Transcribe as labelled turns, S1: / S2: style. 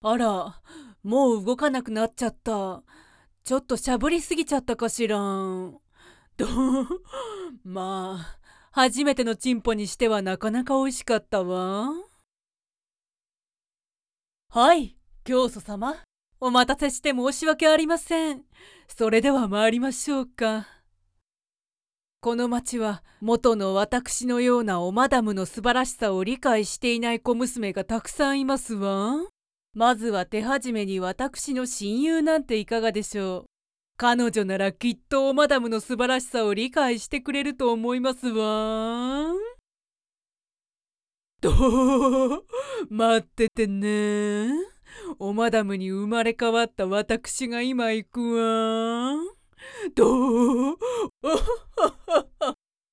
S1: あら、もう動かなくなっちゃった。ちょっとしゃぶりすぎちゃったかしらん。どまあ、初めてのチンポにしてはなかなか美味しかったわ。はい、教祖様。お待たせして申し訳ありません。それでは参りましょうか。この町は元の私のようなおマダムの素晴らしさを理解していない小娘がたくさんいますわ。まずは手始めに私の親友なんていかがでしょう。彼女ならきっとおマダムの素晴らしさを理解してくれると思いますわ。どう待っててね。おマダムに生まれ変わった私が今行くわ。どう